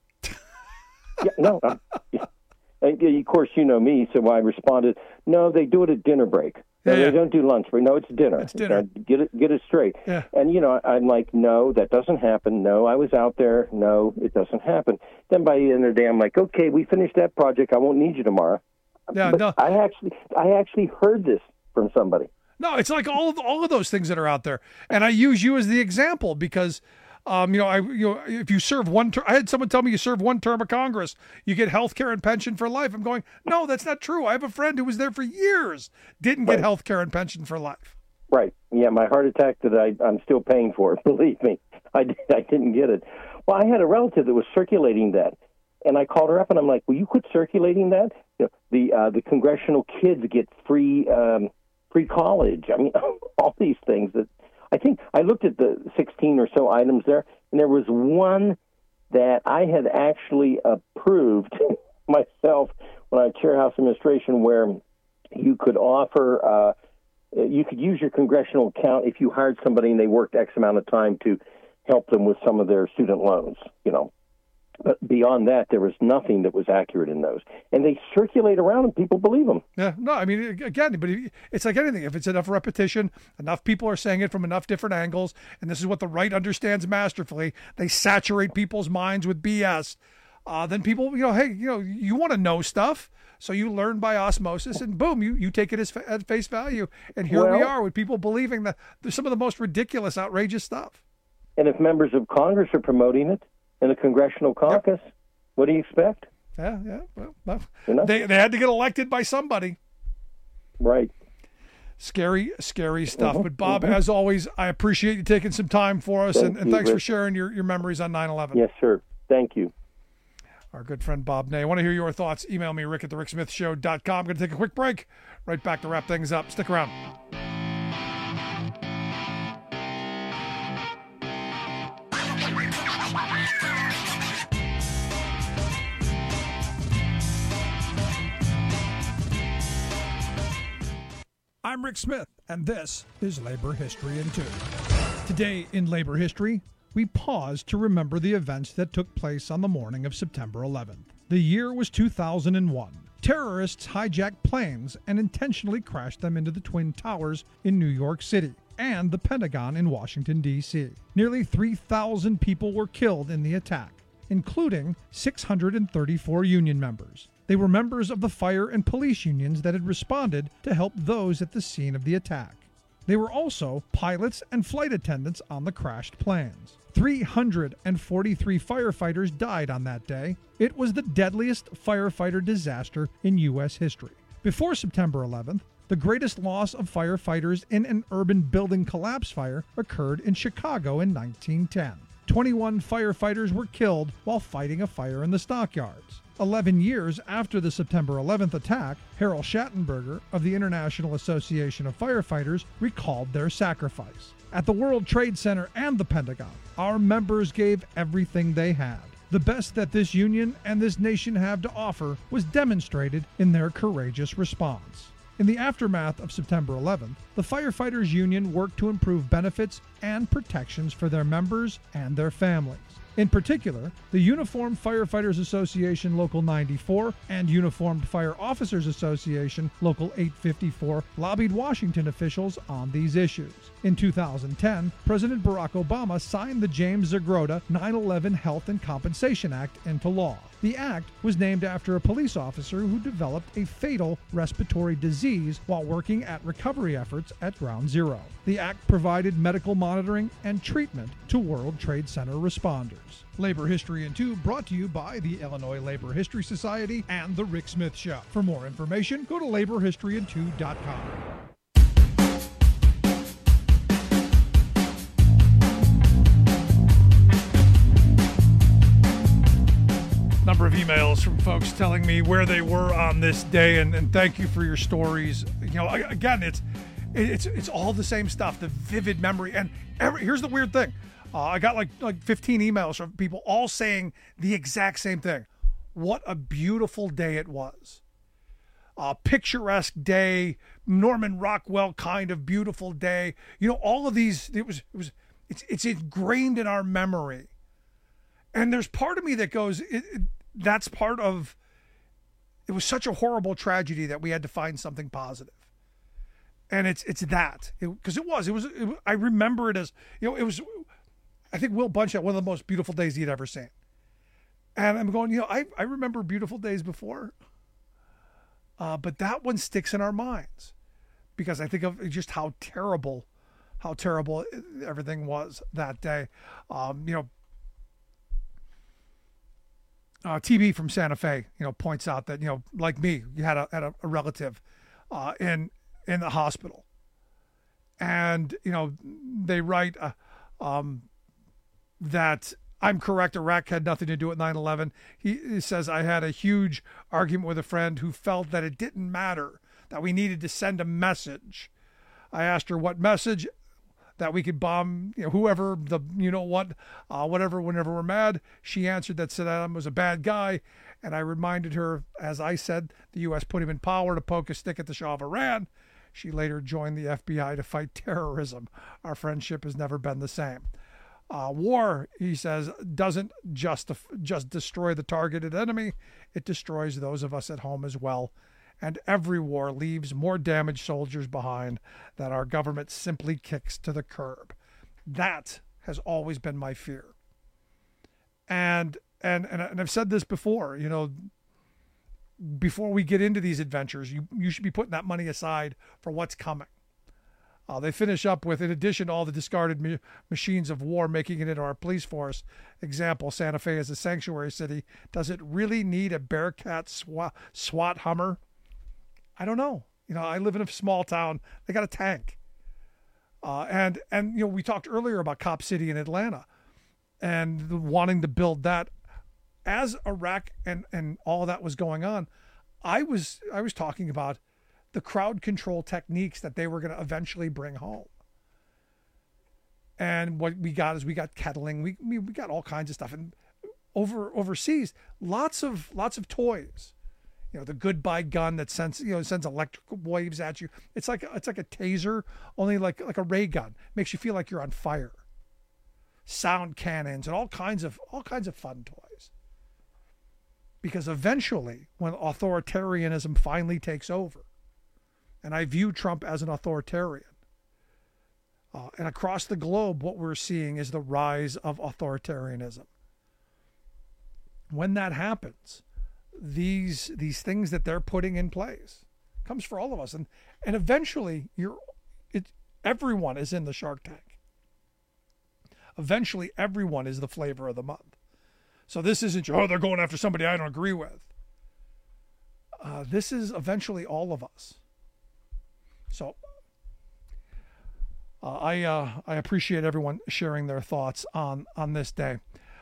Of course, you know me, so I responded, "No, they do it at dinner break. No, they don't do lunch break. No, it's dinner. It's dinner. Get it straight." Yeah. And I'm like, "No, that doesn't happen. No, I was out there. No, it doesn't happen." Then by the end of the day, I'm like, "Okay, we finished that project. I won't need you tomorrow." Yeah, but no. I actually heard this from somebody. No, it's like all of those things that are out there, and I use you as the example because. If you serve one term, I had someone tell me you serve one term of Congress, you get health care and pension for life. I'm going, no, that's not true. I have a friend who was there for years, didn't get health care and pension for life. Right. Yeah, my heart attack that I'm still paying for, believe me. I didn't get it. Well, I had a relative that was circulating that, and I called her up and I'm like, "Will you quit circulating that? The congressional kids get free college. I mean, all these things that." I think I looked at the 16 or so items there, and there was one that I had actually approved myself when I was Chair House Administration, where you could offer, you could use your congressional account if you hired somebody and they worked X amount of time to help them with some of their student loans, But beyond that, there was nothing that was accurate in those. And they circulate around and people believe them. Yeah, no, I mean, again, but it's like anything. If it's enough repetition, enough people are saying it from enough different angles, and this is what the right understands masterfully, they saturate people's minds with BS. Then people, you want to know stuff, so you learn by osmosis, and boom, you take it at face value. And here we are with people believing that there's some of the most ridiculous, outrageous stuff. And if members of Congress are promoting it, in the congressional caucus, what do you expect? Yeah. Well, they had to get elected by somebody. Right. Scary stuff. But Bob, as always, I appreciate you taking some time for us, and thanks for sharing your memories on 9/11. Yes, sir. Thank you. Our good friend Bob Ney. I want to hear your thoughts. Email me, rick@thericksmithshow.com. I'm going to take a quick break. Right back to wrap things up. Stick around. I'm Rick Smith, and this is Labor History in 2. Today in Labor History, we pause to remember the events that took place on the morning of September 11th. The year was 2001. Terrorists hijacked planes and intentionally crashed them into the Twin Towers in New York City and the Pentagon in Washington, D.C. Nearly 3,000 people were killed in the attack, including 634 union members. They were members of the fire and police unions that had responded to help those at the scene of the attack. They were also pilots and flight attendants on the crashed planes. 343 firefighters died on that day. It was the deadliest firefighter disaster in U.S. history. Before September 11th, the greatest loss of firefighters in an urban building collapse fire occurred in Chicago in 1910. 21 firefighters were killed while fighting a fire in the stockyards. 11 years after the September 11th attack, Harold Schattenberger of the International Association of Firefighters recalled their sacrifice. At the World Trade Center and the Pentagon, our members gave everything they had. The best that this union and this nation have to offer was demonstrated in their courageous response. In the aftermath of September 11th, the Firefighters Union worked to improve benefits and protections for their members and their families. In particular, the Uniformed Firefighters Association Local 94 and Uniformed Fire Officers Association Local 854 lobbied Washington officials on these issues. In 2010, President Barack Obama signed the James Zagroda 9/11 Health and Compensation Act into law. The act was named after a police officer who developed a fatal respiratory disease while working at recovery efforts at Ground Zero. The act provided medical monitoring and treatment to World Trade Center responders. Labor History in 2 brought to you by the Illinois Labor History Society and The Rick Smith Show. For more information, go to laborhistoryin2.com. Number of emails from folks telling me where they were on this day, and thank you for your stories. You know, again, it's all the same stuff, the vivid memory. And here's the weird thing. I got like 15 emails from people all saying the exact same thing. What a beautiful day it was. A picturesque day, Norman Rockwell kind of beautiful day. You know, all of these, it's ingrained in our memory. And there's part of me that goes, that's part of, it was such a horrible tragedy that we had to find something positive. And it's that, because it was, I remember it as, you know, it was, I think Will Bunch had one of the most beautiful days he'd ever seen. And I'm going, you know, I remember beautiful days before, but that one sticks in our minds because I think of just how terrible everything was that day. You know, TB from Santa Fe, you know, points out that, you know, like me, you had a relative in the hospital, and you know, they write that I'm correct. Iraq had nothing to do with 9/11. He says, I had a huge argument with a friend who felt that it didn't matter, that we needed to send a message. I asked her what message, that we could bomb, you know, whoever, the, you know what, whatever, whenever we're mad. She answered that Saddam was a bad guy. And I reminded her, as I said, the U.S. put him in power to poke a stick at the Shah of Iran. She later joined the FBI to fight terrorism. Our friendship has never been the same. War, he says, doesn't just destroy the targeted enemy. It destroys those of us at home as well. And every war leaves more damaged soldiers behind that our government simply kicks to the curb. That has always been my fear. And I've said this before, you know, before we get into these adventures, you should be putting that money aside for what's coming. They finish up with, in addition to all the discarded machines of war making it into our police force, example, Santa Fe is a sanctuary city. Does it really need a Bearcat SWAT Hummer? I don't know. You know, I live in a small town. They got a tank. And you know, we talked earlier about Cop City in Atlanta and wanting to build that. As Iraq and all that was going on, I was talking about the crowd control techniques that they were going to eventually bring home. And what we got is we got kettling. We got all kinds of stuff. And overseas, lots of toys. You know, the goodbye gun that sends electric waves at you. It's like a taser, only like a ray gun. Makes you feel like you're on fire. Sound cannons and all kinds of fun toys. Because eventually, when authoritarianism finally takes over, and I view Trump as an authoritarian, and across the globe, what we're seeing is the rise of authoritarianism. When that happens, these things that they're putting in place comes for all of us, and eventually everyone is in the Shark Tank. Eventually everyone is the flavor of the month. So this isn't they're going after somebody I don't agree with. This is eventually all of us. So I appreciate everyone sharing their thoughts on this day.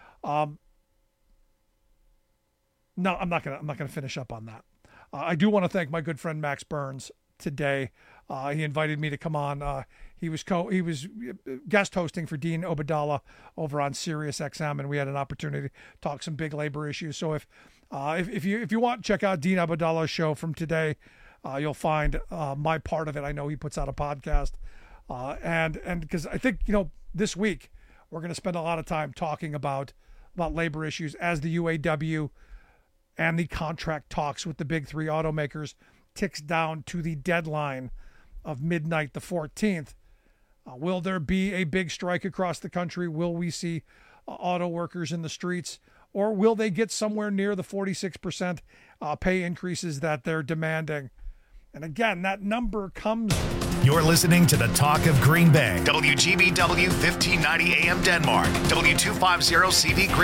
No, I'm not gonna finish up on that. I do want to thank my good friend Max Burns today. He invited me to come on. He was guest hosting for Dean Obeidallah over on Sirius XM, and we had an opportunity to talk some big labor issues. So if you want, check out Dean Obeidallah's show from today. You'll find my part of it. I know he puts out a podcast, and because I think, you know, this week we're going to spend a lot of time talking about about labor issues as the UAW and the contract talks with the big three automakers ticks down to the deadline of midnight the 14th. Will there be a big strike across the country? Will we see auto workers in the streets? Or will they get somewhere near the 46% pay increases that they're demanding? And again, that number comes... You're listening to the Talk of Green Bay. WGBW 1590 AM Denmark. W250 CD Green